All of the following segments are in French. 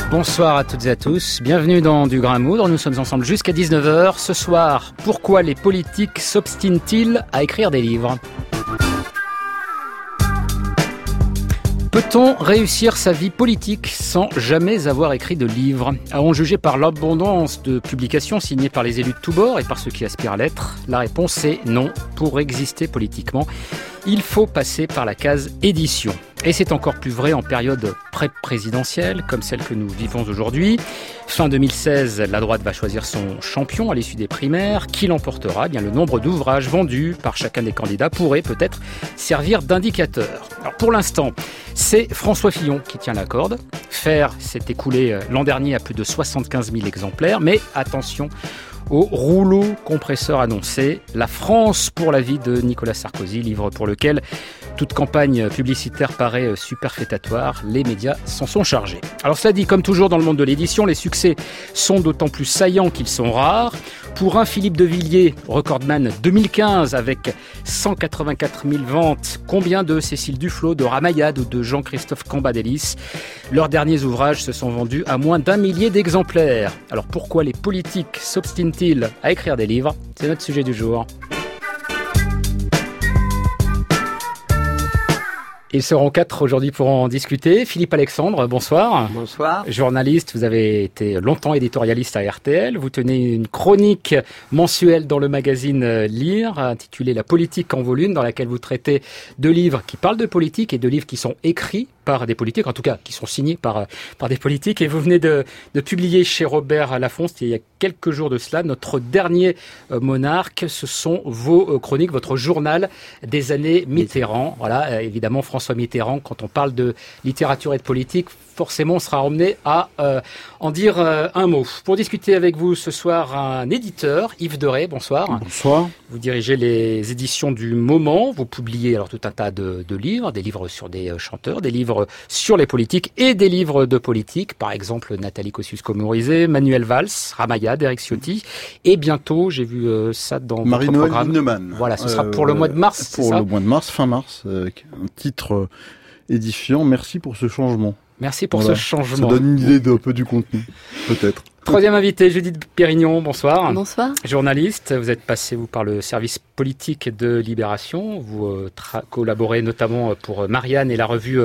Bonsoir à toutes et à tous, bienvenue dans Du Grain à Moudre, nous sommes ensemble jusqu'à 19h. Ce soir, pourquoi les politiques s'obstinent-ils à écrire des livres ? Peut-on réussir sa vie politique sans jamais avoir écrit de livre ? À en juger par l'abondance de publications signées par les élus de tous bords et par ceux qui aspirent à l'être, la réponse est non. Pour exister politiquement, il faut passer par la case édition. Et c'est encore plus vrai en période pré-présidentielle, comme celle que nous vivons aujourd'hui. Fin 2016, la droite va choisir son champion à l'issue des primaires. Qui l'emportera ? Eh bien, le nombre d'ouvrages vendus par chacun des candidats pourrait peut-être servir d'indicateur. Alors pour l'instant, c'est François Fillon qui tient la corde. Faire s'est écoulé l'an dernier à plus de 75 000 exemplaires. Mais attention au rouleau compresseur annoncé. La France pour la vie de Nicolas Sarkozy, livre pour lequel toute campagne publicitaire paraît superfétatoire. Les médias s'en sont chargés. Alors cela dit, comme toujours dans le monde de l'édition, les succès sont d'autant plus saillants qu'ils sont rares. Pour un Philippe de Villiers, recordman 2015 avec 184 000 ventes, combien de Cécile Duflot, de Ramayad ou de Jean-Christophe Cambadélis ? Leurs derniers ouvrages se sont vendus à moins d'1 millier d'exemplaires. Alors pourquoi les politiques s'obstinent-ils à écrire des livres ? C'est notre sujet du jour. Ils seront 4 aujourd'hui pour en discuter. Philippe Alexandre, bonsoir. Bonsoir. Journaliste, vous avez été longtemps éditorialiste à RTL. Vous tenez une chronique mensuelle dans le magazine Lire, intitulée La politique en volume, dans laquelle vous traitez de livres qui parlent de politique et de livres qui sont écrits par des politiques, en tout cas qui sont signés par des politiques. Et vous venez de publier chez Robert Laffont, il y a quelques jours de cela, notre dernier monarque. Ce sont vos chroniques, votre journal des années Mitterrand. Voilà, évidemment, François Mitterrand, quand on parle de littérature et de politique, forcément, on sera emmené à en dire un mot. Pour discuter avec vous ce soir, un éditeur, Yves Derey, bonsoir. Bonsoir. Vous dirigez les éditions du Moment. Vous publiez alors tout un tas de livres, des livres sur des chanteurs, des livres sur les politiques et des livres de politique. Par exemple, Nathalie Kosciusko-Morizet, Manuel Valls, Ramayad, Éric Ciotti. Et bientôt, j'ai vu ça dans votre programme. Marie-Noëlle Linnemann. Voilà, ce sera pour le mois de mars, c'est ça ? Pour le mois de mars, fin mars, avec un titre édifiant. Merci pour ce changement. Merci pour ce changement. Ça donne une idée d'un peu du contenu, peut-être. Troisième invité, Judith Pérignon, bonsoir. Bonsoir. Journaliste, vous êtes passé par le service politique de Libération. Vous collaborez notamment pour Marianne et la revue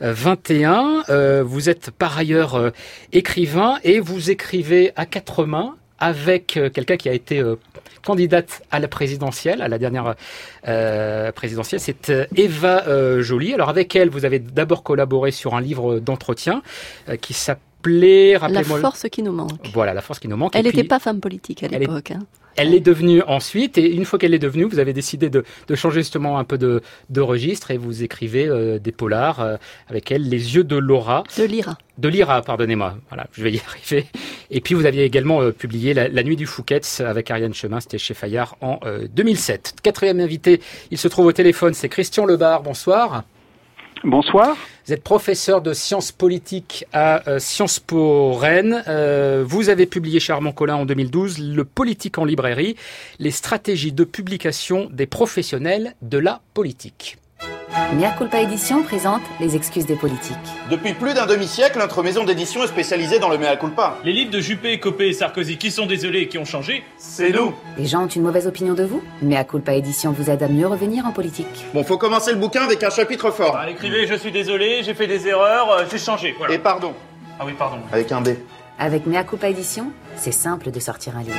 21. Vous êtes par ailleurs écrivain et vous écrivez à quatre mains avec quelqu'un qui a été candidate à la présidentielle, à la dernière présidentielle, c'est Eva Joly. Alors avec elle, vous avez d'abord collaboré sur un livre d'entretien qui s'appelait, rappelez-moi... La force qui nous manque. Voilà, La force qui nous manque. Elle n'était pas femme politique à l'époque. Elle l'est devenue ensuite, et une fois qu'elle est devenue, vous avez décidé de changer justement un peu de registre, et vous écrivez des polars avec elle, Les yeux de Laura. De Lyra, pardonnez-moi. Voilà, je vais y arriver. Et puis vous aviez également publié La nuit du Fouquet's avec Ariane Chemin, c'était chez Fayard en 2007. Quatrième invité, il se trouve au téléphone, c'est Christian Lebar. Bonsoir. Bonsoir. Vous êtes professeur de sciences politiques à Sciences Po Rennes. Vous avez publié chez Armand Collin en 2012 Le politique en librairie, les stratégies de publication des professionnels de la politique. Mea Culpa Édition présente Les excuses des politiques. Depuis plus d'un demi-siècle, notre maison d'édition est spécialisée dans le Mea Culpa. Les livres de Juppé, Copé et Sarkozy qui sont désolés et qui ont changé, c'est nous. Les gens ont une mauvaise opinion de vous ? Mea Culpa Édition vous aide à mieux revenir en politique. Bon, faut commencer le bouquin avec un chapitre fort. Écrivez, je suis désolé, j'ai fait des erreurs, j'ai changé. Voilà. Et pardon. Ah oui, pardon. Avec un B. Avec Mea Culpa Édition, c'est simple de sortir un livre.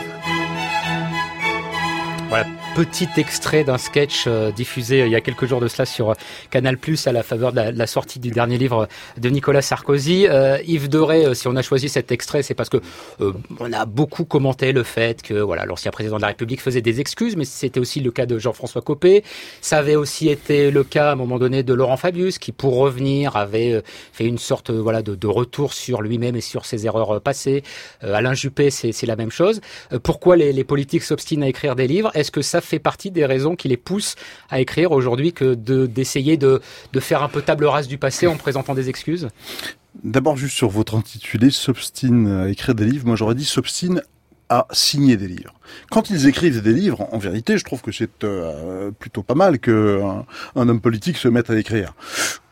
Voilà, petit extrait d'un sketch diffusé il y a quelques jours de cela sur Canal+, à la faveur de la sortie du dernier livre de Nicolas Sarkozy. Yves Derey, si on a choisi cet extrait, c'est parce que on a beaucoup commenté le fait que voilà, l'ancien président de la République faisait des excuses, mais c'était aussi le cas de Jean-François Copé. Ça avait aussi été le cas à un moment donné de Laurent Fabius, qui pour revenir avait fait une sorte de retour sur lui-même et sur ses erreurs passées. Alain Juppé, c'est la même chose. Pourquoi les politiques s'obstinent à écrire des livres ? Est-ce que ça fait partie des raisons qui les poussent à écrire aujourd'hui que d'essayer de faire un peu table rase du passé en présentant des excuses ? D'abord, juste sur votre intitulé, s'obstine à écrire des livres. Moi, j'aurais dit s'obstine à signer des livres. Quand ils écrivent des livres, en vérité, je trouve que c'est plutôt pas mal qu'un homme politique se mette à écrire.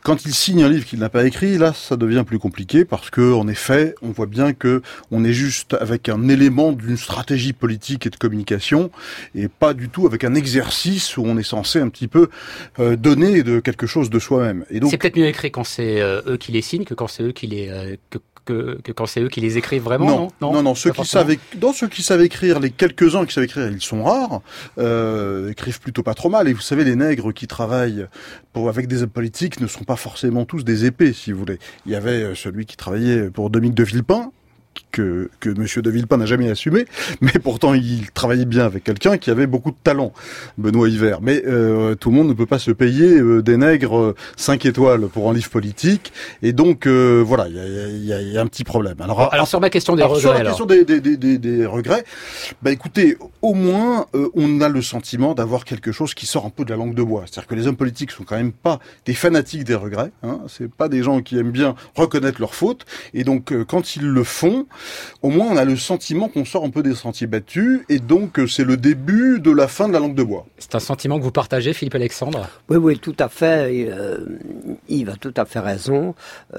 Quand il signe un livre qu'il n'a pas écrit, là, ça devient plus compliqué parce que, en effet, on voit bien que on est juste avec un élément d'une stratégie politique et de communication et pas du tout avec un exercice où on est censé un petit peu donner de quelque chose de soi-même. Et donc, c'est peut-être mieux écrit quand c'est eux qui les signent que quand c'est eux qui les que quand c'est eux qui les écrivent vraiment. Non. Ceux qui savent écrire, les quelques-uns qui savent écrire, ils sont rares. Écrivent plutôt pas trop mal. Et vous savez, les nègres qui travaillent avec des hommes politiques ne sont pas forcément tous des épées, si vous voulez. Il y avait celui qui travaillait pour Dominique de Villepin, que Monsieur de Villepin n'a jamais assumé, mais pourtant il travaillait bien avec quelqu'un qui avait beaucoup de talent, Benoît Hiver. Mais tout le monde ne peut pas se payer des nègres 5 étoiles pour un livre politique, et donc voilà, il y a un petit problème. Alors sur ma question des regrets, sur la question des regrets, bah écoutez, au moins on a le sentiment d'avoir quelque chose qui sort un peu de la langue de bois. C'est-à-dire que les hommes politiques sont quand même pas des fanatiques des regrets, hein. C'est pas des gens qui aiment bien reconnaître leurs fautes, et donc quand ils le font, au moins on a le sentiment qu'on sort un peu des sentiers battus, et donc c'est le début de la fin de la langue de bois. C'est un sentiment que vous partagez, Philippe Alexandre ? Oui, tout à fait. Yves a tout à fait raison.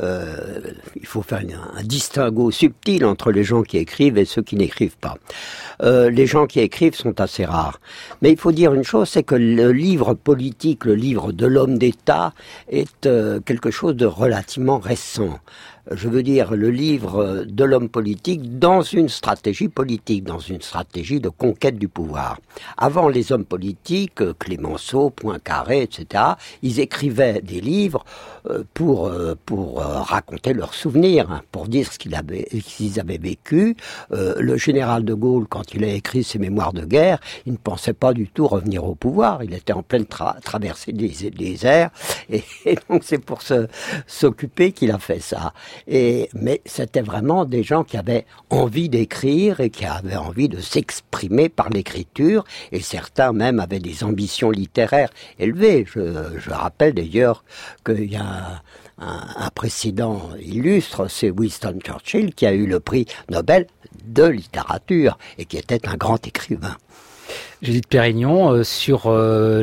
Il faut faire un distinguo subtil entre les gens qui écrivent et ceux qui n'écrivent pas. Les gens qui écrivent sont assez rares. Mais il faut dire une chose, c'est que le livre politique, le livre de l'homme d'État, est quelque chose de relativement récent. Je veux dire, le livre de l'homme politique dans une stratégie politique, dans une stratégie de conquête du pouvoir. Avant les hommes politiques, Clémenceau, Poincaré, etc., ils écrivaient des livres pour raconter leurs souvenirs, pour dire ce qu'ils avaient vécu. Le général de Gaulle, quand il a écrit ses mémoires de guerre, il ne pensait pas du tout revenir au pouvoir. Il était en pleine traversée des airs, et donc c'est pour s'occuper qu'il a fait ça. Mais c'était vraiment des gens qui avaient envie d'écrire et qui avaient envie de s'exprimer par l'écriture, et certains même avaient des ambitions littéraires élevées. Je rappelle d'ailleurs qu'il y a un précédent illustre, c'est Winston Churchill, qui a eu le prix Nobel de littérature et qui était un grand écrivain. Judith Pérignon, sur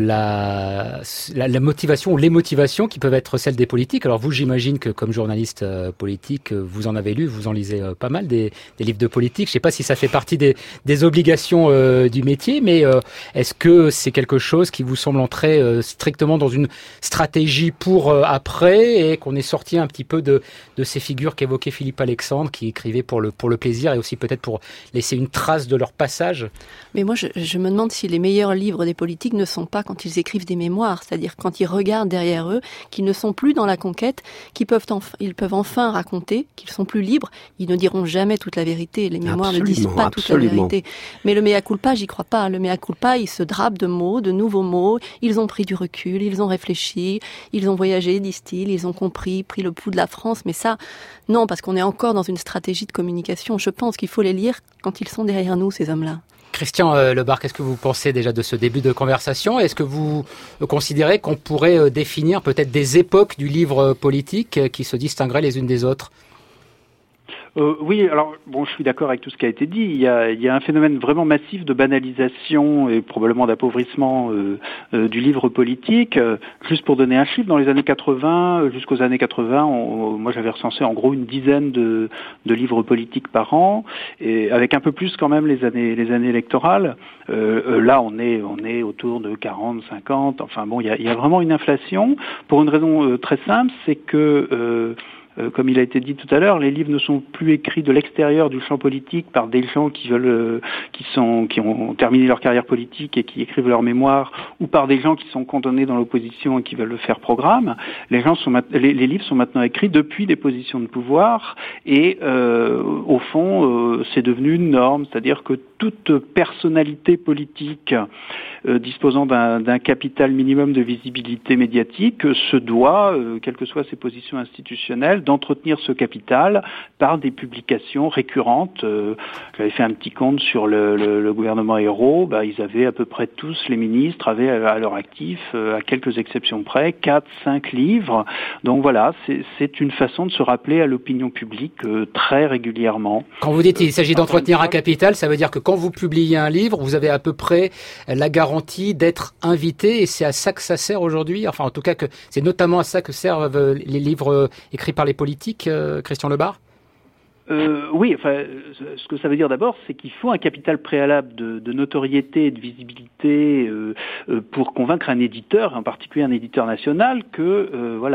la motivation ou les motivations qui peuvent être celles des politiques. Alors vous, j'imagine que comme journaliste politique, vous en avez lu, vous en lisez pas mal des livres de politique. Je ne sais pas si ça fait partie des obligations du métier, mais est-ce que c'est quelque chose qui vous semble entrer strictement dans une stratégie pour après, et qu'on est sorti un petit peu de ces figures qu'évoquait Philippe Alexandre, qui écrivaient pour le plaisir et aussi peut-être pour laisser une trace de leur passage? Mais moi, je me demande si les meilleurs livres des politiques ne sont pas quand ils écrivent des mémoires, c'est-à-dire quand ils regardent derrière eux, qu'ils ne sont plus dans la conquête, ils peuvent enfin raconter, qu'ils sont plus libres. Ils ne diront jamais toute la vérité. Les mémoires ne disent pas toute la vérité. Mais le mea culpa, j'y crois pas. Le mea culpa, ils se drapent de mots, de nouveaux mots. Ils ont pris du recul, ils ont réfléchi, ils ont voyagé, disent-ils, ils ont pris le pouls de la France. Mais ça, non, parce qu'on est encore dans une stratégie de communication. Je pense qu'il faut les lire quand ils sont derrière nous, ces hommes-là. Christian Lebar, qu'est-ce que vous pensez déjà de ce début de conversation? Est-ce que vous considérez qu'on pourrait définir peut-être des époques du livre politique qui se distingueraient les unes des autres? Oui, alors je suis d'accord avec tout ce qui a été dit. Il y a un phénomène vraiment massif de banalisation et probablement d'appauvrissement du livre politique. Juste pour donner un chiffre, dans les années 80, jusqu'aux années 80, moi j'avais recensé en gros une dizaine de livres politiques par an, et avec un peu plus quand même les années électorales. Là, on est autour de 40, 50. Enfin bon, il y a vraiment une inflation pour une raison très simple, c'est que comme il a été dit tout à l'heure, les livres ne sont plus écrits de l'extérieur du champ politique par des gens qui ont terminé leur carrière politique et qui écrivent leurs mémoires, ou par des gens qui sont condamnés dans l'opposition et qui veulent le faire programme. Les livres sont maintenant écrits depuis des positions de pouvoir, et au fond, c'est devenu une norme, c'est-à-dire que toute personnalité politique disposant d'un capital minimum de visibilité médiatique se doit, quelles que soient ses positions institutionnelles, d'entretenir ce capital par des publications récurrentes. J'avais fait un petit compte sur le gouvernement Ayrault. Ils avaient à peu près tous, les ministres avaient à leur actif, à quelques exceptions près, 4-5 livres. Donc voilà, c'est une façon de se rappeler à l'opinion publique très régulièrement. Quand vous dites qu'il s'agit d'entretenir un capital, ça veut dire que quand vous publiez un livre, vous avez à peu près la garantie d'être invité, et c'est à ça que ça sert aujourd'hui. Enfin, en tout cas, que c'est notamment à ça que servent les livres écrits par les politiques, Christian Lebard. Oui, enfin, ce que ça veut dire d'abord, c'est qu'il faut un capital préalable de notoriété et de visibilité pour convaincre un éditeur, en particulier un éditeur national, que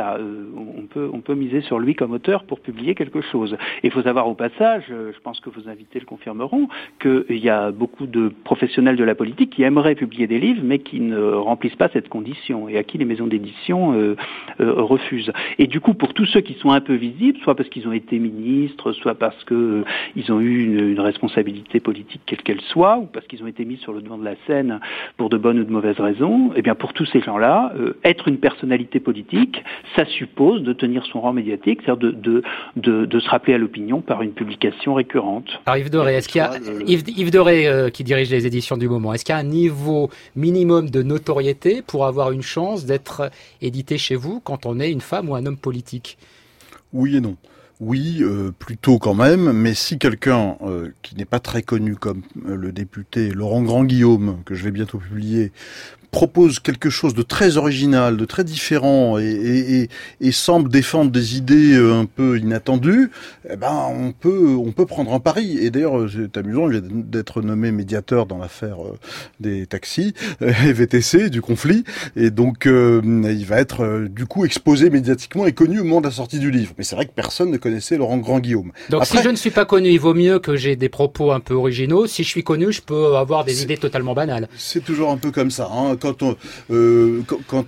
on peut miser sur lui comme auteur pour publier quelque chose. Et il faut savoir au passage, je pense que vos invités le confirmeront, qu'il y a beaucoup de professionnels de la politique qui aimeraient publier des livres, mais qui ne remplissent pas cette condition et à qui les maisons d'édition refusent. Et du coup, pour tous ceux qui sont un peu visibles, soit parce qu'ils ont été ministres, soit parce que ils ont eu une responsabilité politique quelle qu'elle soit, ou parce qu'ils ont été mis sur le devant de la scène pour de bonnes ou de mauvaises raisons, eh bien pour tous ces gens-là, être une personnalité politique, ça suppose de tenir son rang médiatique, c'est-à-dire de se rappeler à l'opinion par une publication récurrente. Alors Yves Doré, est-ce qu'il y a Yves Doré qui dirige les éditions du Moment, est-ce qu'il y a un niveau minimum de notoriété pour avoir une chance d'être édité chez vous quand on est une femme ou un homme politique? Oui et non. Oui, plutôt quand même, mais si quelqu'un qui n'est pas très connu comme le député Laurent Grandguillaume, que je vais bientôt publier, propose quelque chose de très original, de très différent et semble défendre des idées un peu inattendues, eh ben on peut prendre un pari. Et d'ailleurs, c'est amusant, il vient d'être nommé médiateur dans l'affaire des taxis et VTC du conflit, et donc il va être du coup exposé médiatiquement et connu au moment de la sortie du livre. Mais c'est vrai que personne ne connaissait Laurent Grandguillaume. Donc après, si je ne suis pas connu, il vaut mieux que j'ai des propos un peu originaux. Si je suis connu, je peux avoir des idées totalement banales. C'est toujours un peu comme ça, hein. Quand le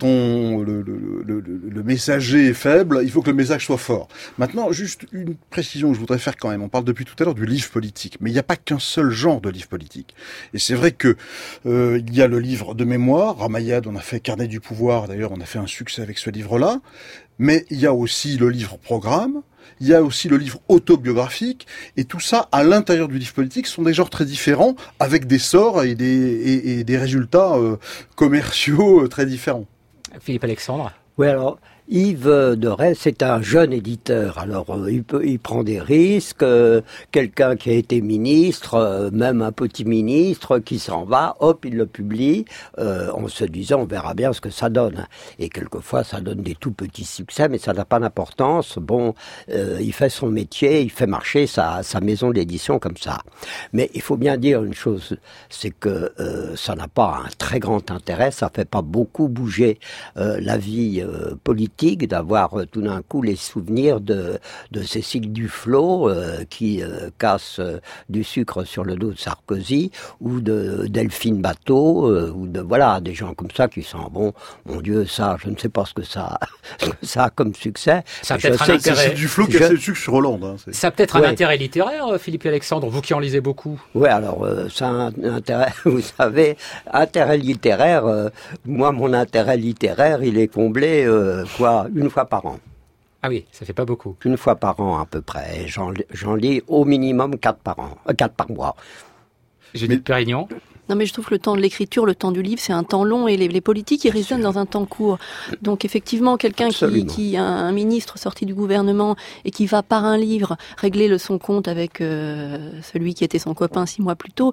messager est faible, il faut que le message soit fort. Maintenant, juste une précision que je voudrais faire quand même. On parle depuis tout à l'heure du livre politique, mais il n'y a pas qu'un seul genre de livre politique. Et c'est vrai que il y a le livre de mémoire. Ramayad, on a fait Carnet du pouvoir. D'ailleurs, on a fait un succès avec ce livre-là. Mais il y a aussi le livre programme. Il y a aussi le livre autobiographique, et tout ça, à l'intérieur du livre politique, sont des genres très différents, avec des sorts et des résultats commerciaux très différents. Philippe Alexandre. Oui, alors, Yves Doré, c'est un jeune éditeur. Alors, il prend des risques. Quelqu'un qui a été ministre, même un petit ministre qui s'en va, hop, il le publie, en se disant, on verra bien ce que ça donne. Et quelquefois, ça donne des tout petits succès, mais ça n'a pas d'importance. Bon, il fait son métier, il fait marcher sa maison d'édition comme ça. Mais il faut bien dire une chose, c'est que ça n'a pas un très grand intérêt, ça fait pas beaucoup bouger la vie politique, d'avoir tout d'un coup les souvenirs de Cécile Duflot qui casse du sucre sur le dos de Sarkozy, ou de Delphine Batho, ou de des gens comme ça qui sont mon Dieu, ça, je ne sais pas ce que ça a comme succès. Ça a peut-être un intérêt. C'est Duflot qui casse le sucre sur Hollande. Hein, ça a peut-être un intérêt littéraire, Philippe Alexandre, vous qui en lisez beaucoup. Oui, alors ça a un intérêt, vous savez, intérêt littéraire. Moi, mon intérêt littéraire, il est comblé une fois par an. Ah oui, ça fait pas beaucoup. Une fois par an à peu près. J'en lis au minimum 4 par mois. Judith Pérignon. Non, mais je trouve que le temps de l'écriture, le temps du livre, c'est un temps long, et les politiques, ils résonnent dans un temps court. Donc effectivement, quelqu'un qui un ministre sorti du gouvernement et qui va par un livre régler son compte avec celui qui était son copain 6 mois plus tôt,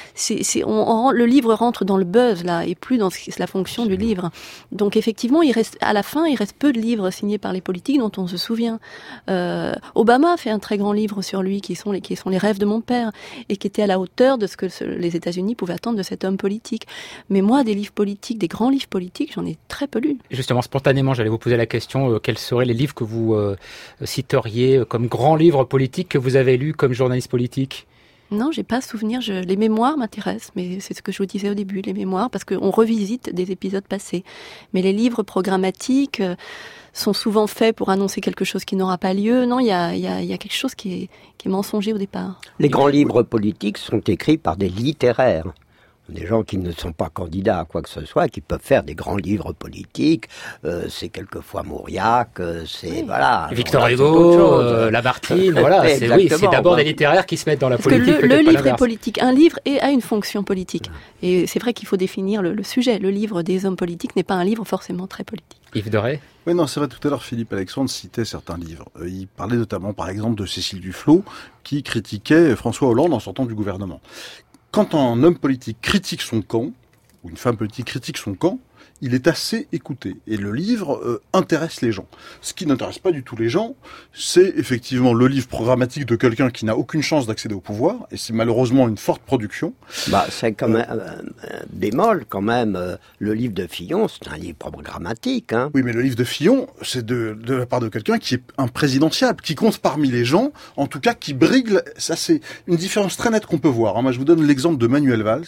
le livre rentre dans le buzz là, et plus dans la fonction du livre. Donc effectivement, à la fin, il reste peu de livres signés par les politiques dont on se souvient. Obama a fait un très grand livre sur lui, qui sont les rêves de mon père, et qui était à la hauteur de ce que les États-Unis pouvaient attendre de cet homme politique. Mais moi, des livres politiques, des grands livres politiques, j'en ai très peu lu. Justement, spontanément, j'allais vous poser la question, quels seraient les livres que vous citeriez comme grands livres politiques que vous avez lus comme journaliste politique ? Non, j'ai pas souvenir. Les mémoires m'intéressent, mais c'est ce que je vous disais au début, les mémoires, parce qu'on revisite des épisodes passés. Mais les livres programmatiques sont souvent faits pour annoncer quelque chose qui n'aura pas lieu. Non, il y a quelque chose qui est mensonger au départ. Les grands livres politiques sont écrits par des littéraires. Des gens qui ne sont pas candidats à quoi que ce soit, qui peuvent faire des grands livres politiques. C'est quelquefois Mauriac, voilà. Victor Hugo, Lamartine, voilà. C'est d'abord des littéraires qui se mettent dans la politique. Parce que le livre est politique. Un livre a une fonction politique. Et c'est vrai qu'il faut définir le sujet. Le livre des hommes politiques n'est pas un livre forcément très politique. Yves Doré ? Oui, non, c'est vrai, tout à l'heure, Philippe Alexandre citait certains livres. Il parlait notamment, par exemple, de Cécile Duflot, qui critiquait François Hollande en sortant du gouvernement. Quand un homme politique critique son camp, ou une femme politique critique son camp, il est assez écouté. Et le livre intéresse les gens. Ce qui n'intéresse pas du tout les gens, c'est effectivement le livre programmatique de quelqu'un qui n'a aucune chance d'accéder au pouvoir, et c'est malheureusement une forte production. C'est quand même bémol, quand même. Le livre de Fillon, c'est un livre programmatique. Hein. Oui, mais le livre de Fillon, c'est de la part de quelqu'un qui est un présidentiable, qui compte parmi les gens, en tout cas qui brigue. Ça, c'est une différence très nette qu'on peut voir. Hein. Moi, je vous donne l'exemple de Manuel Valls.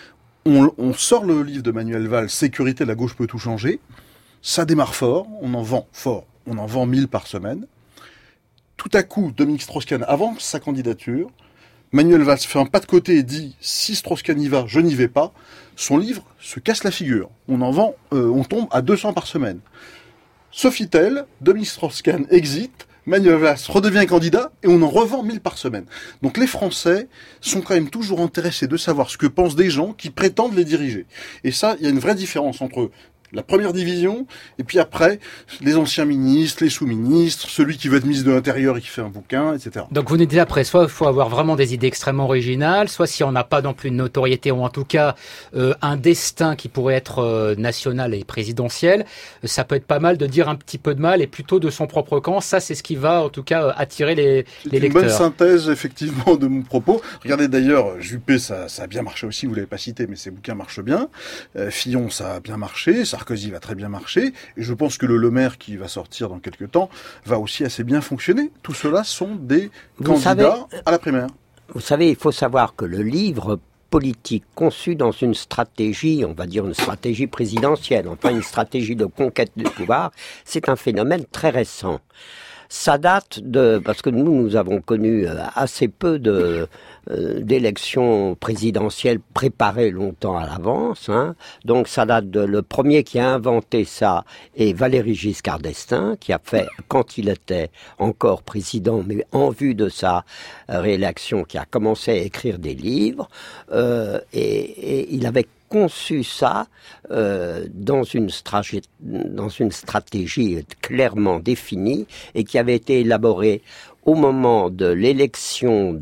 On sort le livre de Manuel Valls, Sécurité, la gauche peut tout changer. Ça démarre fort, on en vend 1000 par semaine. Tout à coup, Dominique Strauss-Kahn avance sa candidature. Manuel Valls fait un pas de côté et dit, si Strauss-Kahn y va, je n'y vais pas. Son livre se casse la figure. On tombe à 200 par semaine. Sofitel, Dominique Strauss-Kahn exit, Manuel Valls redevient candidat et on en revend 1000 par semaine. Donc les Français sont quand même toujours intéressés de savoir ce que pensent des gens qui prétendent les diriger. Et ça, il y a une vraie différence entre la première division, et puis après, les anciens ministres, les sous-ministres, celui qui veut être ministre de l'Intérieur et qui fait un bouquin, etc. Donc vous nous dites après, soit il faut avoir vraiment des idées extrêmement originales, soit si on n'a pas non plus une notoriété, ou en tout cas un destin qui pourrait être national et présidentiel, ça peut être pas mal de dire un petit peu de mal et plutôt de son propre camp. Ça, c'est ce qui va en tout cas attirer les lecteurs. C'est une bonne synthèse, effectivement, de mon propos. Regardez d'ailleurs, Juppé, ça a bien marché aussi, vous l'avez pas cité, mais ses bouquins marchent bien. Fillon, ça a bien marché, Sarkozy va très bien marcher, et je pense que le Maire qui va sortir dans quelques temps va aussi assez bien fonctionner. Tout cela sont des candidats à la primaire. Vous savez, il faut savoir que le livre politique conçu dans une stratégie, on va dire une stratégie présidentielle, enfin une stratégie de conquête du pouvoir, c'est un phénomène très récent. Ça date parce que nous avons connu assez peu d'élections présidentielles préparées longtemps à l'avance. Hein. Donc ça date le premier qui a inventé ça est Valéry Giscard d'Estaing, qui a fait, quand il était encore président, mais en vue de sa réélection, qui a commencé à écrire des livres, et il avait conçu ça dans une stratégie clairement définie et qui avait été élaborée au moment de l'élection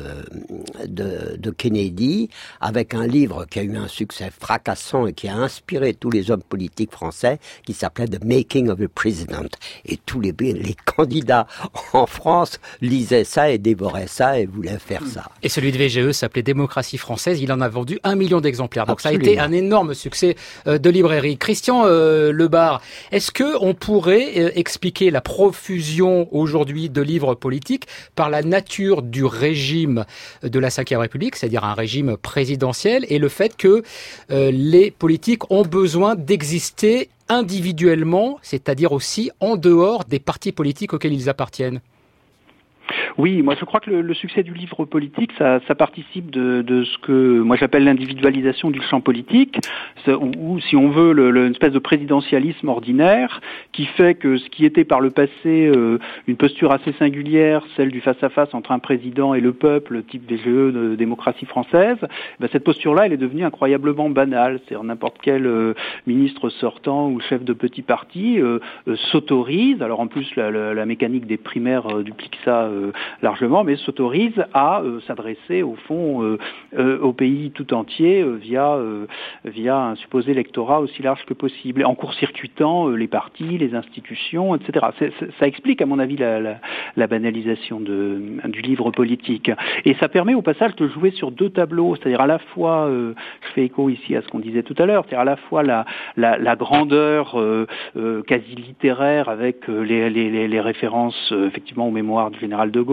de Kennedy, avec un livre qui a eu un succès fracassant et qui a inspiré tous les hommes politiques français, qui s'appelait The Making of a President. Et tous les candidats en France lisaient ça et dévoraient ça et voulaient faire ça. Et celui de VGE s'appelait Démocratie française. Il en a vendu 1 million d'exemplaires. Donc Absolument. Ça a été un énorme succès de librairie. Christian Lebar, est-ce que on pourrait expliquer la profusion aujourd'hui de livres politiques par la nature du régime de la Ve République, c'est-à-dire un régime présidentiel, et le fait que les politiques ont besoin d'exister individuellement, c'est-à-dire aussi en dehors des partis politiques auxquels ils appartiennent? Oui, moi je crois que le succès du livre politique, ça participe de ce que moi j'appelle l'individualisation du champ politique, ou si on veut une espèce de présidentialisme ordinaire qui fait que ce qui était par le passé une posture assez singulière, celle du face-à-face entre un président et le peuple, type VGE de démocratie française, cette posture-là, elle est devenue incroyablement banale. C'est-à-dire n'importe quel ministre sortant ou chef de petit parti s'autorise, alors en plus la mécanique des primaires duplique ça largement, mais s'autorise à s'adresser au fond au pays tout entier via un supposé lectorat aussi large que possible, en court-circuitant les partis, les institutions, etc. Ça explique, à mon avis, la banalisation du livre politique. Et ça permet au passage de jouer sur deux tableaux, c'est-à-dire à la fois, je fais écho ici à ce qu'on disait tout à l'heure, c'est-à-dire à la fois la grandeur quasi littéraire avec les références effectivement aux mémoires du général de Gaulle,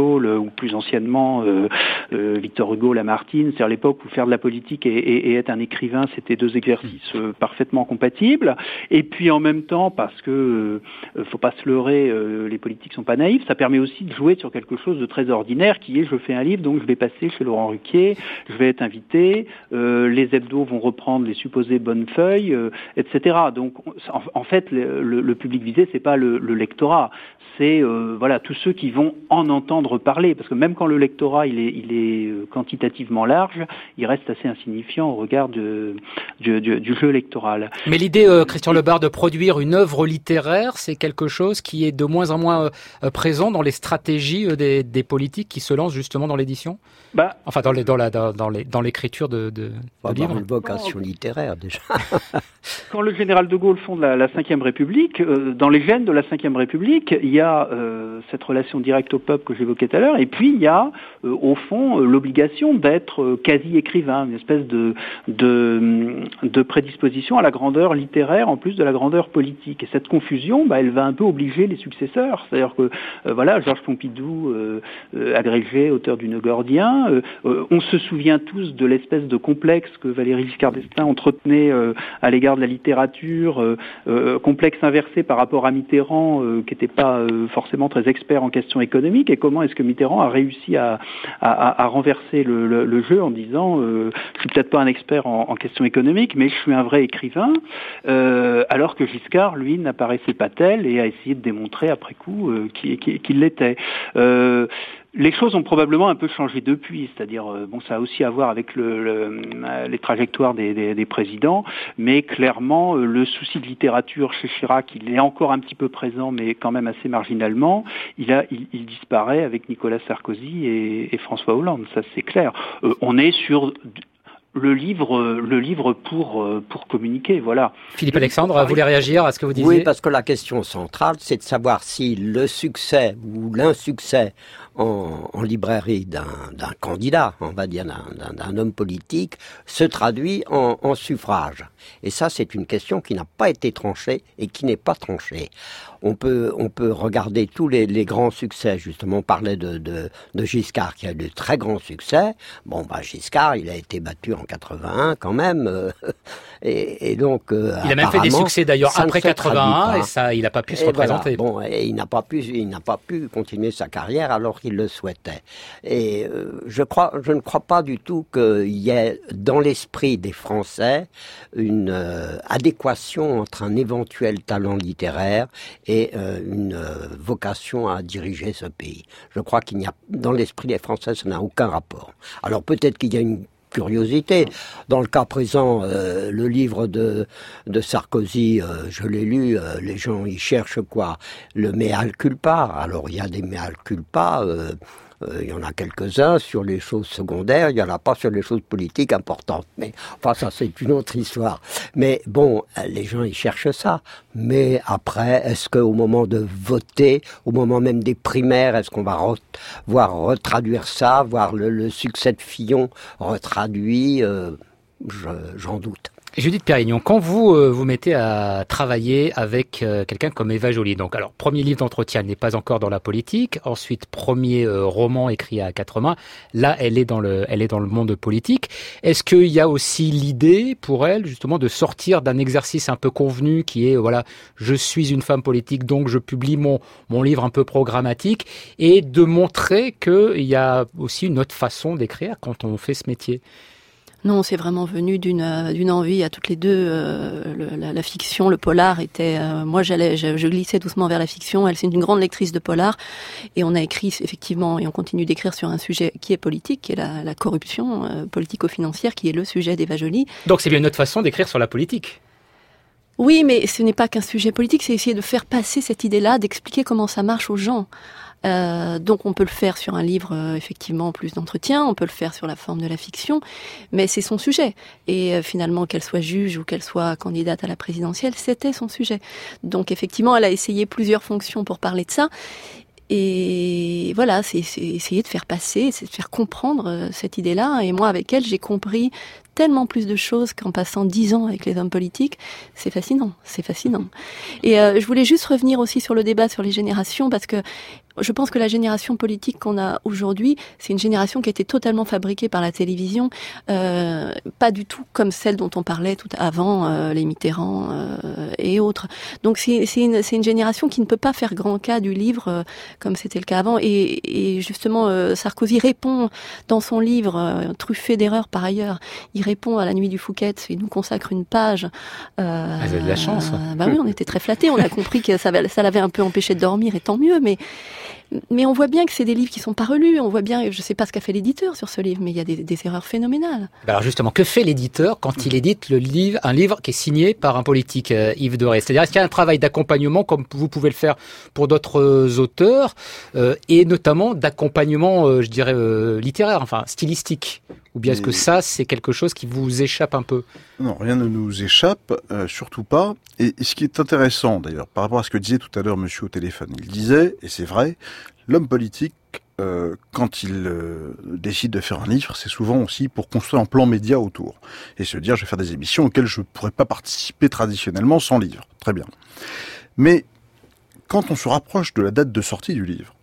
Gaulle, ou plus anciennement Victor Hugo, Lamartine. C'est-à-dire l'époque où faire de la politique et être un écrivain, c'était deux exercices parfaitement compatibles. Et puis en même temps, parce que faut pas se leurrer, les politiques sont pas naïfs, ça permet aussi de jouer sur quelque chose de très ordinaire, qui est je fais un livre, donc je vais passer chez Laurent Ruquier, je vais être invité, les hebdos vont reprendre les supposées bonnes feuilles, etc. Donc en fait, le public visé, c'est pas le lectorat, c'est tous ceux qui vont en entendre parler, parce que même quand le lectorat il est quantitativement large, il reste assez insignifiant au regard du jeu électoral. Mais l'idée, Christian Lebard, de produire une œuvre littéraire, c'est quelque chose qui est de moins en moins présent dans les stratégies des politiques qui se lancent justement dans l'édition. Enfin, dans l'écriture de livres. Une vocation littéraire déjà. Quand le général de Gaulle fonde la Ve République, dans les gènes de la Ve République, il y a cette relation directe au peuple que j'évoquais tout à l'heure, et puis il y a au fond l'obligation d'être quasi-écrivain, une espèce de prédisposition à la grandeur littéraire en plus de la grandeur politique. Et cette confusion, elle va un peu obliger les successeurs. C'est-à-dire que Georges Pompidou, agrégé, auteur du Nœud gordien, on se souvient tous de l'espèce de complexe que Valéry Giscard d'Estaing entretenait à l'égard de la littérature, complexe inversé par rapport à Mitterrand, qui n'était pas forcément très expert en questions économiques, et comment est-ce que Mitterrand a réussi à renverser le jeu en disant je suis peut-être pas un expert en questions économiques, mais je suis un vrai écrivain, alors que Giscard, lui, n'apparaissait pas tel et a essayé de démontrer après coup qu'il l'était. Les choses ont probablement un peu changé depuis, c'est-à-dire ça a aussi à voir avec les trajectoires des présidents, mais clairement le souci de littérature chez Chirac, il est encore un petit peu présent, mais quand même assez marginalement. Il disparaît avec Nicolas Sarkozy et François Hollande, ça c'est clair. On est sur le livre pour communiquer, voilà. Philippe Alexandre, vous voulez réagir à ce que vous disiez? Oui, parce que la question centrale, c'est de savoir si le succès ou l'insuccès en librairie d'un candidat, on va dire d'un homme politique, se traduit en suffrage. Et ça, c'est une question qui n'a pas été tranchée et qui n'est pas tranchée. On peut regarder tous les grands succès, justement, on parlait de Giscard, qui a eu de très grands succès. Giscard, il a été battu en 81 quand même, et donc il a même fait des succès d'ailleurs après 81, et ça, il n'a pas pu se représenter. Voilà. Et il n'a pas pu continuer sa carrière alors qu'il le souhaitait. Et je ne crois pas du tout qu'il y ait dans l'esprit des Français une adéquation entre un éventuel talent littéraire et une vocation à diriger ce pays. Je crois qu'il n'y a, dans l'esprit des Français, ça n'a aucun rapport. Alors peut-être qu'il y a une curiosité. Dans le cas présent, le livre de Sarkozy, je l'ai lu, les gens y cherchent quoi? Le mea culpa. Alors il y a des mea culpa, il y en a quelques-uns sur les choses secondaires, il n'y en a pas sur les choses politiques importantes. Mais enfin, ça c'est une autre histoire. Mais bon, les gens ils cherchent ça. Mais après, est-ce qu'au moment de voter, au moment même des primaires, est-ce qu'on va voir retraduire ça, voir le succès de Fillon retraduit? J'en doute. Judith Pérignon, quand vous vous mettez à travailler avec quelqu'un comme Eva Joly, donc alors premier livre d'entretien, elle n'est pas encore dans la politique, ensuite premier roman écrit à quatre mains, là elle est dans le monde politique. Est-ce qu'il y a aussi l'idée pour elle justement de sortir d'un exercice un peu convenu qui est je suis une femme politique donc je publie mon livre un peu programmatique, et de montrer qu'il y a aussi une autre façon d'écrire quand on fait ce métier? Non, c'est vraiment venu d'une envie à toutes les deux. La fiction, le polar était. Moi, je glissais doucement vers la fiction. Elle, c'est une grande lectrice de polar, et on a écrit effectivement, et on continue d'écrire sur un sujet qui est politique, qui est la corruption politico-financière, qui est le sujet d'Eva Joly. Donc, c'est bien une autre façon d'écrire sur la politique. Oui, mais ce n'est pas qu'un sujet politique, c'est essayer de faire passer cette idée-là, d'expliquer comment ça marche aux gens. Donc on peut le faire sur un livre effectivement plus d'entretien, on peut le faire sur la forme de la fiction, mais c'est son sujet. Et finalement, qu'elle soit juge ou qu'elle soit candidate à la présidentielle, c'était son sujet. Donc effectivement, elle a essayé plusieurs fonctions pour parler de ça. Et voilà, c'est essayer de faire passer, c'est de faire comprendre cette idée-là. Et moi, avec elle, j'ai compris tellement plus de choses qu'en passant 10 ans avec les hommes politiques. C'est fascinant. Et je voulais juste revenir aussi sur le débat sur les générations, parce que je pense que la génération politique qu'on a aujourd'hui, c'est une génération qui a été totalement fabriquée par la télévision, pas du tout comme celle dont on parlait tout avant, les Mitterrand et autres. Donc c'est une génération qui ne peut pas faire grand cas du livre comme c'était le cas avant. Et justement, Sarkozy répond dans son livre, truffé d'erreurs par ailleurs, il répond à La Nuit du Fouquet, il nous consacre une page. Vous avez de la chance. Bah oui, on était très flattés, on a compris que ça l'avait un peu empêché de dormir, et tant mieux, mais on voit bien que c'est des livres qui sont pas relus. On voit bien, je sais pas ce qu'a fait l'éditeur sur ce livre, mais il y a des erreurs phénoménales. Alors justement, que fait l'éditeur quand il édite un livre qui est signé par un politique, Yves Doré? C'est-à-dire, est-ce qu'il y a un travail d'accompagnement comme vous pouvez le faire pour d'autres auteurs, et notamment d'accompagnement, je dirais, littéraire, enfin stylistique? Ou bien est-ce que ça, c'est quelque chose qui vous échappe un peu? Non, rien ne nous échappe, surtout pas. Et ce qui est intéressant, d'ailleurs, par rapport à ce que disait tout à l'heure monsieur au téléphone, il disait, et c'est vrai, l'homme politique, quand il décide de faire un livre, c'est souvent aussi pour construire un plan média autour. Et se dire, je vais faire des émissions auxquelles je ne pourrais pas participer traditionnellement sans livre. Très bien. Mais quand on se rapproche de la date de sortie du livre,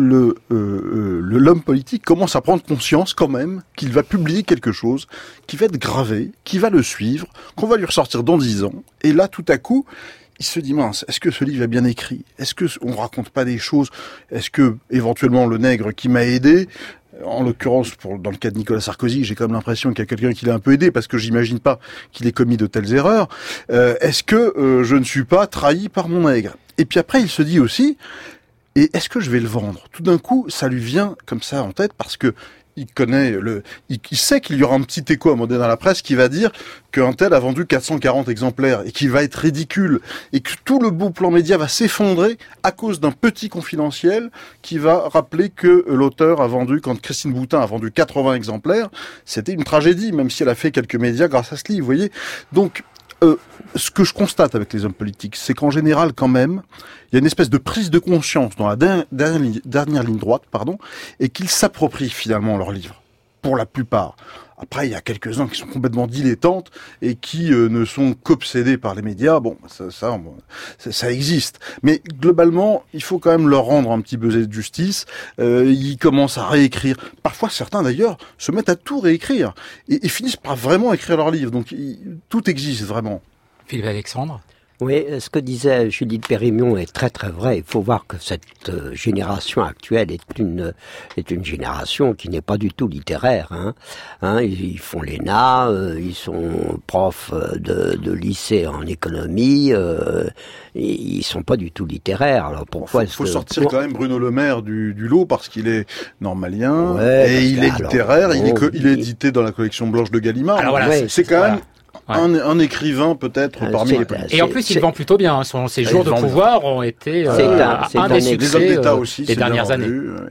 l'homme politique commence à prendre conscience quand même qu'il va publier quelque chose qui va être gravé, qui va le suivre, qu'on va lui ressortir dans 10 ans. Et là, tout à coup, il se dit, mince, est-ce que ce livre est bien écrit? Est-ce que on raconte pas des choses? Est-ce que, éventuellement, le nègre qui m'a aidé, en l'occurrence, dans le cas de Nicolas Sarkozy, j'ai quand même l'impression qu'il y a quelqu'un qui l'a un peu aidé, parce que j'imagine pas qu'il ait commis de telles erreurs. Est-ce que je ne suis pas trahi par mon nègre? Et puis après, il se dit aussi, et est-ce que je vais le vendre? Tout d'un coup, ça lui vient comme ça en tête, parce que il connaît il sait qu'il y aura un petit écho à un moment donné dans la presse qui va dire qu'un tel a vendu 440 exemplaires et qui va être ridicule et que tout le beau plan média va s'effondrer à cause d'un petit confidentiel qui va rappeler que l'auteur a vendu, quand Christine Boutin a vendu 80 exemplaires, c'était une tragédie, même si elle a fait quelques médias grâce à ce livre, vous voyez. Donc, ce que je constate avec les hommes politiques, c'est qu'en général, quand même, il y a une espèce de prise de conscience dans la dernière ligne droite, et qu'ils s'approprient finalement leur livre, pour la plupart. Après, il y a quelques-uns qui sont complètement dilettantes et qui ne sont qu'obsédés par les médias. Bon, ça existe. Mais globalement, il faut quand même leur rendre un petit peu de justice. Ils commencent à réécrire. Parfois, certains d'ailleurs se mettent à tout réécrire et finissent par vraiment écrire leur livre. Donc, tout existe vraiment. Philippe Alexandre. Oui, ce que disait Judith Périmon est très très vrai. Il faut voir que cette génération actuelle est une génération qui n'est pas du tout littéraire. Ils font l'ENA, ils sont profs de lycée en économie, ils sont pas du tout littéraires. Alors pourquoi faut sortir quand même Bruno Le Maire du lot parce qu'il est normalien et il est littéraire. Il est édité dans la collection blanche de Gallimard. Alors voilà, c'est quand même un écrivain peut-être parmi les politiques. Et en plus, il vend plutôt bien. Ses jours de pouvoir ont été un des succès des dernières années.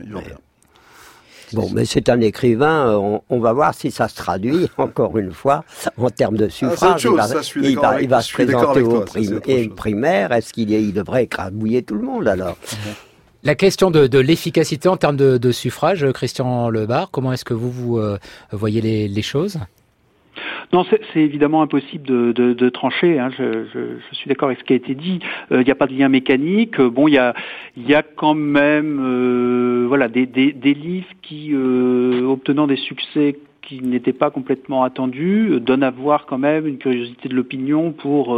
Bon, mais c'est un écrivain, on va voir si ça se traduit, encore une fois, en termes de suffrage. Il va se présenter aux primaires. Est-ce qu'il devrait écrabouiller tout le monde, alors? La question de l'efficacité en termes de suffrage, Christian Lebar, comment est-ce que vous voyez les choses? Non, c'est évidemment impossible de trancher. Je suis d'accord avec ce qui a été dit. Il n'y a pas de lien mécanique. Bon, il y a quand même des livres qui, obtenant des succès qui n'étaient pas complètement attendus, donnent à voir quand même une curiosité de l'opinion pour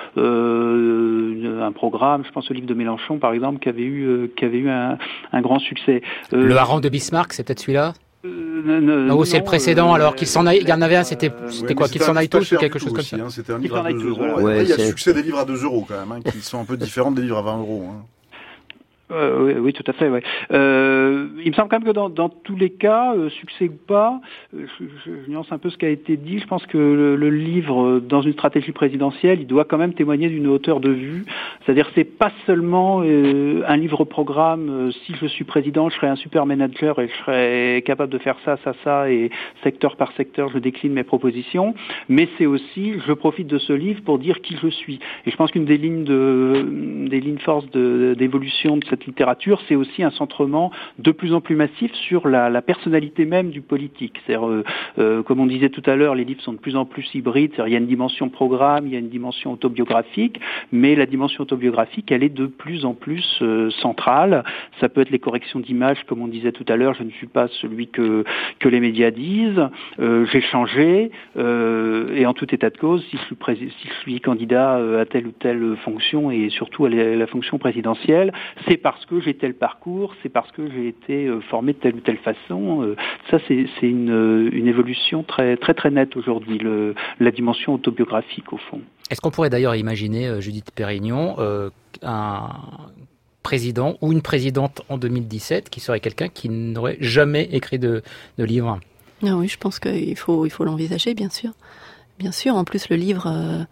un programme. Je pense au livre de Mélenchon, par exemple, qui avait eu un grand succès. Le hareng de Bismarck, c'est peut-être celui-là? Non, c'est le précédent, alors qu'il s'en aille. Il y en avait un, c'était quoi? Qu'il s'en aille tous ou quelque chose comme ça. C'était un livre à 2 euros. Voilà. Il y a le succès des livres à 2 euros quand même, qui sont un peu différents des livres à 20 euros. Oui, tout à fait. Ouais. Il me semble quand même que dans tous les cas, succès ou pas, je nuance un peu ce qui a été dit. Je pense que le livre, dans une stratégie présidentielle, il doit quand même témoigner d'une hauteur de vue. C'est-à-dire, c'est pas seulement un livre-programme. Si je suis président, je serai un super manager et je serai capable de faire ça, et secteur par secteur, je décline mes propositions. Mais c'est aussi, je profite de ce livre pour dire qui je suis. Et je pense qu'une des lignes forces d'évolution de cette littérature, c'est aussi un centrement de plus en plus massif sur la personnalité même du politique. C'est-à-dire, comme on disait tout à l'heure, les livres sont de plus en plus hybrides. C'est-à-dire, il y a une dimension programme, il y a une dimension autobiographique, mais la dimension autobiographique, elle est de plus en plus centrale. Ça peut être les corrections d'images, comme on disait tout à l'heure, je ne suis pas celui que les médias disent, j'ai changé, et en tout état de cause, si je suis candidat à telle ou telle fonction, et surtout à la fonction présidentielle, c'est parce que j'ai tel parcours, c'est parce que j'ai été formé de telle ou telle façon. Ça, c'est une évolution très très très nette aujourd'hui, la dimension autobiographique au fond. Est-ce qu'on pourrait d'ailleurs imaginer, Judith Pérignon, un président ou une présidente en 2017 qui serait quelqu'un qui n'aurait jamais écrit de livre? Ah oui, je pense qu'il faut l'envisager, bien sûr. Bien sûr, en plus le livre,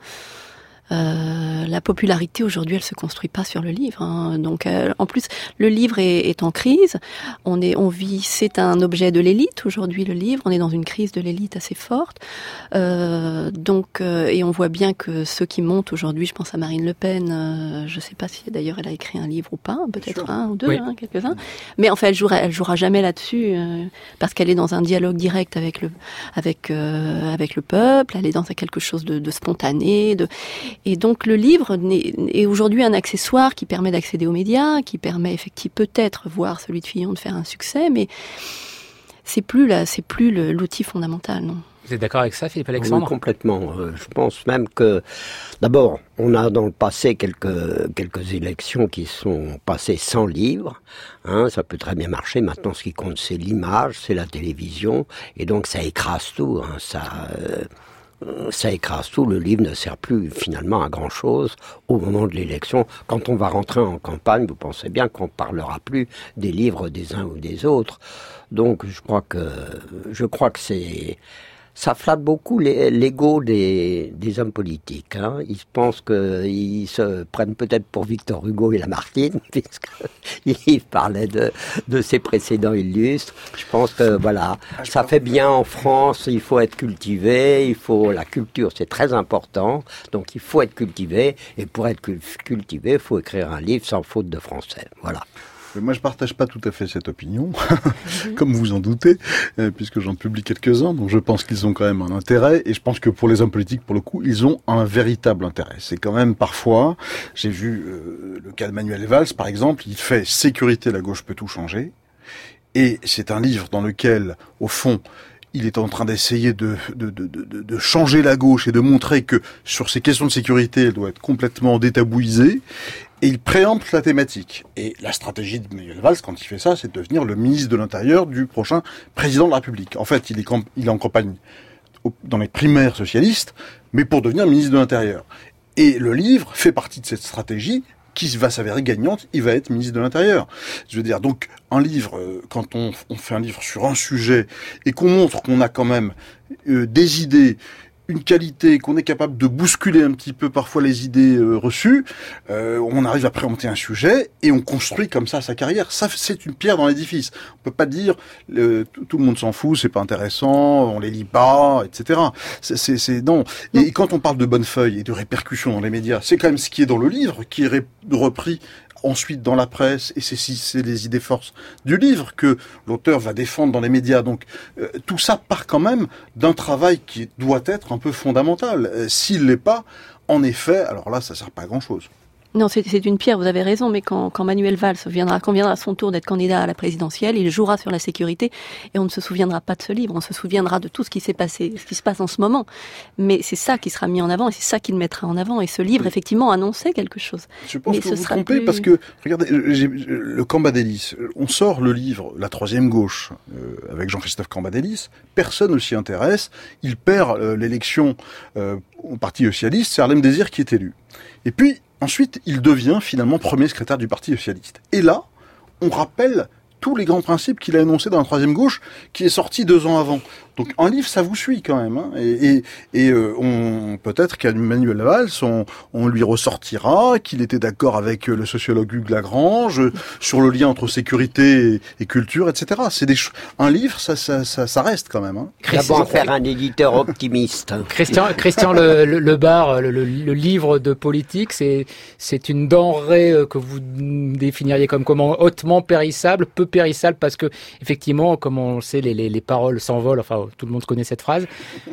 la popularité aujourd'hui, elle se construit pas sur le livre. Hein. Donc, en plus, le livre est en crise. C'est un objet de l'élite aujourd'hui. Le livre, on est dans une crise de l'élite assez forte. Et on voit bien que ceux qui montent aujourd'hui, je pense à Marine Le Pen. Je sais pas si d'ailleurs elle a écrit un livre ou pas, peut-être un ou deux, oui. Quelques-uns. Mais enfin, elle jouera jamais là-dessus parce qu'elle est dans un dialogue direct avec le peuple. Elle est dans quelque chose de spontané. Et donc le livre est aujourd'hui un accessoire qui permet d'accéder aux médias, qui permet effectivement peut-être, voire celui de Fillon, de faire un succès, mais c'est plus l'outil fondamental, non. Vous êtes d'accord avec ça, Philippe Alexandre ? Oui, complètement. Je pense même que, d'abord, on a dans le passé quelques élections qui sont passées sans livre. Hein, ça peut très bien marcher. Maintenant, ce qui compte, c'est l'image, c'est la télévision, et donc ça écrase tout. Hein, ça écrase tout, le livre ne sert plus finalement à grand-chose au moment de l'élection. Quand on va rentrer en campagne, vous pensez bien qu'on ne parlera plus des livres des uns ou des autres. Donc je crois que ça flatte beaucoup l'ego des hommes politiques. Hein. Ils pensent qu'ils se prennent peut-être pour Victor Hugo et Lamartine, puisqu'ils parlaient de ses précédents illustres. Je pense que voilà, ça fait bien en France, il faut être cultivé, la culture c'est très important, donc il faut être cultivé, et pour être cultivé, il faut écrire un livre sans faute de français. Voilà. Mais moi, je partage pas tout à fait cette opinion, comme vous en doutez, puisque j'en publie quelques-uns, donc je pense qu'ils ont quand même un intérêt, et je pense que pour les hommes politiques, pour le coup, ils ont un véritable intérêt. C'est quand même parfois, j'ai vu le cas de Manuel Valls, par exemple, il fait « Sécurité, la gauche peut tout changer », et c'est un livre dans lequel, au fond, il est en train d'essayer de changer la gauche et de montrer que sur ces questions de sécurité, elle doit être complètement détabouisée. Et il préempte la thématique. Et la stratégie de Manuel Valls, quand il fait ça, c'est de devenir le ministre de l'Intérieur du prochain président de la République. En fait, il est en campagne dans les primaires socialistes, mais pour devenir ministre de l'Intérieur. Et le livre fait partie de cette stratégie qui va s'avérer gagnante, il va être ministre de l'Intérieur. Je veux dire, donc, un livre, quand on fait un livre sur un sujet, et qu'on montre qu'on a quand même des idées, une qualité, qu'on est capable de bousculer un petit peu parfois les idées reçues, on arrive à préempter un sujet et on construit comme ça sa carrière. Ça, c'est une pierre dans l'édifice. On peut pas dire tout le monde s'en fout, c'est pas intéressant, on les lit pas, etc. C'est non. Et quand on parle de Bonnefeuille et de répercussions dans les médias, c'est quand même ce qui est dans le livre qui est repris ensuite dans la presse, et c'est les idées forces du livre que l'auteur va défendre dans les médias. Donc tout ça part quand même d'un travail qui doit être un peu fondamental. S'il l'est pas, en effet, alors là, ça sert pas à grand-chose. Non, c'est une pierre, vous avez raison, mais quand Manuel Valls viendra à son tour d'être candidat à la présidentielle, il jouera sur la sécurité et on ne se souviendra pas de ce livre, on se souviendra de tout ce qui s'est passé, ce qui se passe en ce moment. Mais c'est ça qui sera mis en avant et c'est ça qu'il mettra en avant. Et ce livre, effectivement, annonçait quelque chose. Je pense que vous vous trompez parce que, regardez, le Cambadélis, on sort le livre La Troisième Gauche avec Jean-Christophe Cambadélis, personne ne s'y intéresse, il perd l'élection au Parti socialiste, c'est Harlem Désir qui est élu. Et puis, ensuite, il devient finalement premier secrétaire du Parti socialiste. Et là, on rappelle tous les grands principes qu'il a énoncés dans la troisième gauche, qui est sorti 2 ans avant. Donc un livre, ça vous suit quand même. Hein. Peut-être qu'à Manuel Valls, on lui ressortira qu'il était d'accord avec le sociologue Hugues Lagrange sur le lien entre sécurité et culture, etc. Un livre, ça reste quand même. Hein. D'abord faire un éditeur optimiste. Christian Lebar, le livre de politique, c'est une denrée que vous définiriez comme comment hautement périssable, peu périssable, parce que effectivement, comme on le sait, les paroles s'envolent. Enfin, tout le monde connaît cette phrase.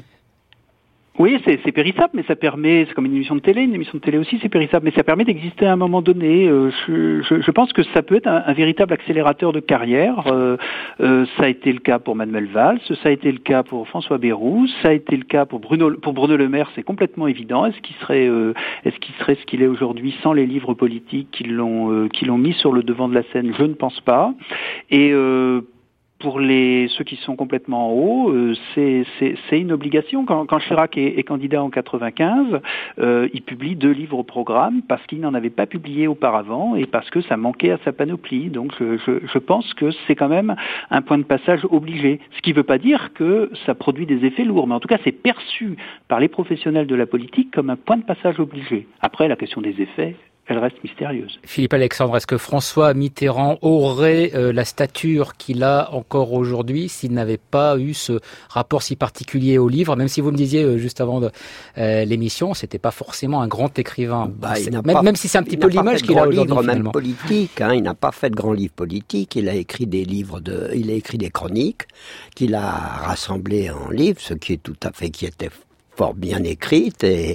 Oui, c'est périssable, mais ça permet, c'est comme une émission de télé aussi, c'est périssable, mais ça permet d'exister à un moment donné. Je pense que ça peut être un véritable accélérateur de carrière. Ça a été le cas pour Manuel Valls, ça a été le cas pour François Bayrou, ça a été le cas pour Bruno Le Maire, c'est complètement évident. Est-ce qu'il serait ce qu'il est aujourd'hui sans les livres politiques qui l'ont mis sur le devant de la scène? Je ne pense pas. Et pour ceux qui sont complètement en haut, c'est une obligation. Quand Chirac est candidat en 95, il publie 2 livres au programme parce qu'il n'en avait pas publié auparavant et parce que ça manquait à sa panoplie. Donc je pense que c'est quand même un point de passage obligé. Ce qui ne veut pas dire que ça produit des effets lourds, mais en tout cas c'est perçu par les professionnels de la politique comme un point de passage obligé. Après, la question des effets, elle reste mystérieuse. Philippe Alexandre, est-ce que François Mitterrand aurait la stature qu'il a encore aujourd'hui s'il n'avait pas eu ce rapport si particulier au livre? Même si vous me disiez juste avant l'émission, c'était pas forcément un grand écrivain. Même si c'est un petit peu l'image qu'il a aujourd'hui. Même politique, hein, il n'a pas fait de grands livres politiques. Il a écrit des chroniques qu'il a rassemblées en livres, ce qui était fort bien écrite et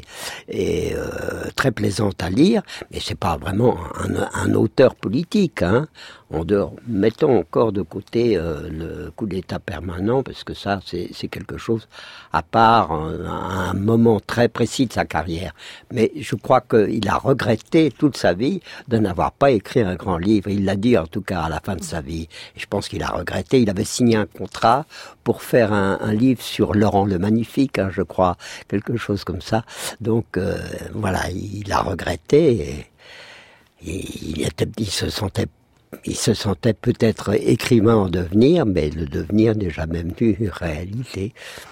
très plaisante à lire, mais c'est pas vraiment un auteur politique, hein. Mettons encore de côté le coup d'État permanent, parce que ça, c'est quelque chose à part, à un moment très précis de sa carrière. Mais je crois qu'il a regretté toute sa vie de n'avoir pas écrit un grand livre. Il l'a dit en tout cas à la fin de sa vie. Et je pense qu'il a regretté. Il avait signé un contrat pour faire un livre sur Laurent le Magnifique, hein, je crois, quelque chose comme ça. Donc voilà, il a regretté. Et il se sentait peut-être écrivain en devenir, mais le devenir n'est jamais venu réalité.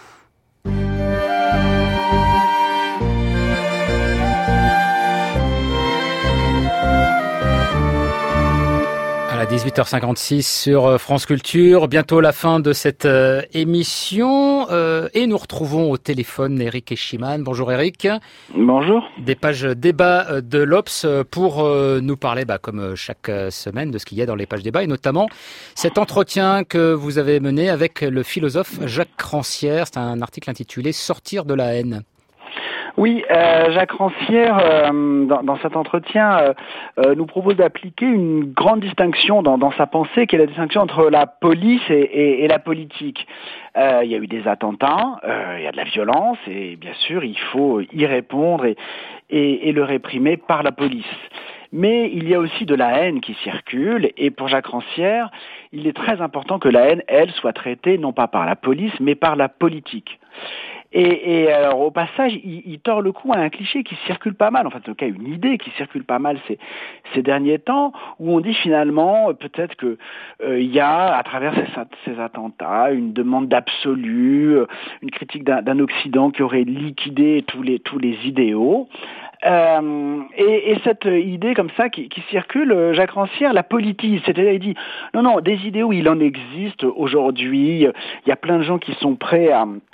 À 18h56 sur France Culture, bientôt la fin de cette émission et nous retrouvons au téléphone Eric Eschiman. Bonjour Eric. Bonjour. Des pages débat de l'Obs pour nous parler, comme chaque semaine, de ce qu'il y a dans les pages débat et notamment cet entretien que vous avez mené avec le philosophe Jacques Rancière. C'est un article intitulé « Sortir de la haine ». Oui, Jacques Rancière, dans cet entretien, nous propose d'appliquer une grande distinction dans sa pensée, qui est la distinction entre la police et la politique. Il y a eu des attentats, il y a de la violence, et bien sûr, il faut y répondre et le réprimer par la police. Mais il y a aussi de la haine qui circule, et pour Jacques Rancière, il est très important que la haine, elle, soit traitée non pas par la police, mais par la politique. Et alors au passage, il tord le cou à un cliché qui circule pas mal, en tout cas une idée qui circule pas mal ces derniers temps, où on dit finalement peut-être que il y a à travers ces attentats une demande d'absolu, une critique d'un Occident qui aurait liquidé tous les idéaux. Et cette idée comme ça qui circule, Jacques Rancière la politise, c'est-à-dire il dit non, des idéaux il en existe aujourd'hui, il y a plein de gens qui sont prêts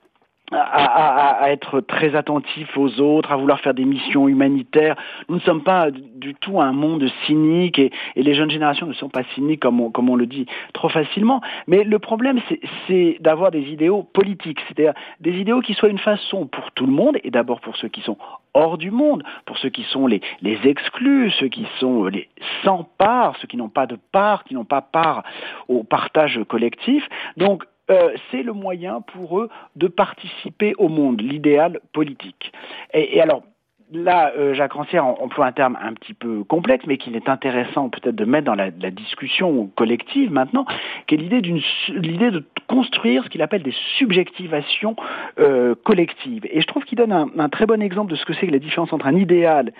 à être très attentifs aux autres, à vouloir faire des missions humanitaires. Nous ne sommes pas du tout un monde cynique et les jeunes générations ne sont pas cyniques comme on le dit trop facilement. Mais le problème, c'est d'avoir des idéaux politiques, c'est-à-dire des idéaux qui soient une façon pour tout le monde, et d'abord pour ceux qui sont hors du monde, pour ceux qui sont les exclus, ceux qui sont les sans part, ceux qui n'ont pas de part, qui n'ont pas part au partage collectif. Donc, c'est le moyen pour eux de participer au monde, l'idéal politique. Et alors, là, Jacques Rancière emploie un terme un petit peu complexe, mais qu'il est intéressant peut-être de mettre dans la discussion collective maintenant, qui est l'idée de construire ce qu'il appelle des subjectivations collectives. Et je trouve qu'il donne un très bon exemple de ce que c'est que la différence entre un idéal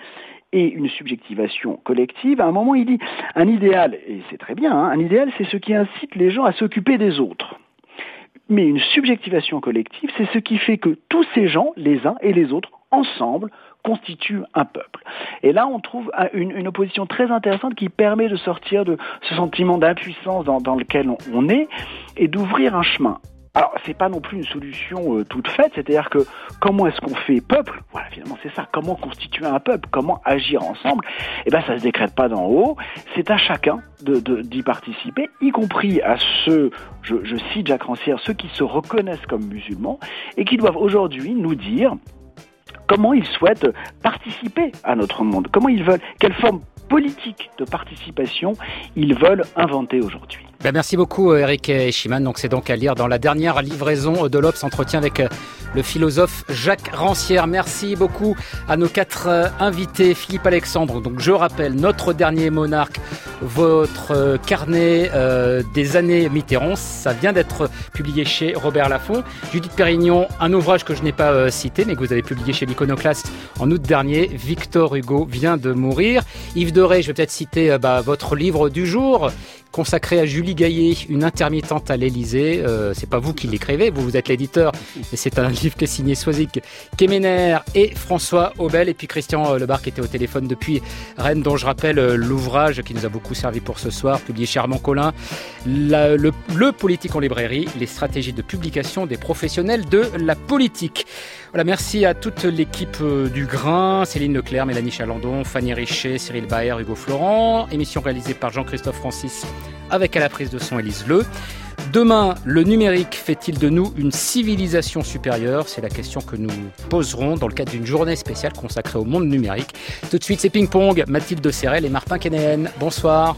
et une subjectivation collective. À un moment, il dit un idéal, et c'est très bien, un idéal, c'est ce qui incite les gens à s'occuper des autres. Mais une subjectivation collective, c'est ce qui fait que tous ces gens, les uns et les autres, ensemble, constituent un peuple. Et là, on trouve une opposition très intéressante qui permet de sortir de ce sentiment d'impuissance dans lequel on est et d'ouvrir un chemin. Alors, c'est pas non plus une solution toute faite, c'est-à-dire que comment est-ce qu'on fait peuple ? Voilà, finalement, c'est ça. Comment constituer un peuple ? Comment agir ensemble ? Eh ben, ça se décrète pas d'en haut. C'est à chacun d'y participer, y compris à ceux, je cite Jacques Rancière, ceux qui se reconnaissent comme musulmans et qui doivent aujourd'hui nous dire comment ils souhaitent participer à notre monde, comment ils veulent, quelle forme politique de participation ils veulent inventer aujourd'hui. Merci beaucoup Eric Eschimann. Donc c'est donc à lire dans la dernière livraison de l'Obs, entretien avec le philosophe Jacques Rancière. Merci beaucoup à nos 4 invités. Philippe Alexandre, donc je rappelle, notre dernier monarque, votre carnet des années Mitterrand, ça vient d'être publié chez Robert Laffont. Judith Pérignon, un ouvrage que je n'ai pas cité mais que vous avez publié chez l'Iconoclaste en août dernier, Victor Hugo vient de mourir. Yves Deray, je vais peut-être citer votre livre du jour, consacré à Julie Gaillet, une intermittente à l'Élysée. C'est pas vous qui l'écrivez, vous êtes l'éditeur, mais c'est un livre qui est signé Soisic Kemener et François Aubel. Et puis Christian Lebar qui était au téléphone depuis Rennes, dont je rappelle l'ouvrage qui nous a beaucoup servi pour ce soir, publié chez Armand Collin, le politique en librairie, les stratégies de publication des professionnels de la politique. Voilà, merci à toute l'équipe du Grain, Céline Leclerc, Mélanie Chalandon, Fanny Richet, Cyril Baer, Hugo Florent. Émission réalisée par Jean-Christophe Francis avec à la prise de son Élise Leu. Demain, le numérique fait-il de nous une civilisation supérieure ? C'est la question que nous poserons dans le cadre d'une journée spéciale consacrée au monde numérique. Tout de suite, c'est Ping Pong, Mathilde Serrel et Martin Kénéen. Bonsoir.